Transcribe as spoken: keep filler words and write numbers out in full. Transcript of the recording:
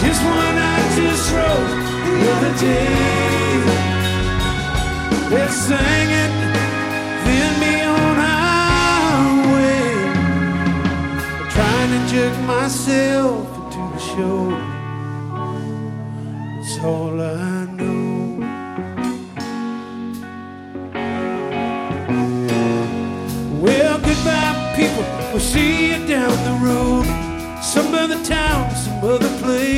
Here's one I just wrote the other day. Let's sing it, then be on our way. Trying to jerk myself into the show. It's all I know. Well, goodbye, people. We'll see you down the road. Some other town, some other place.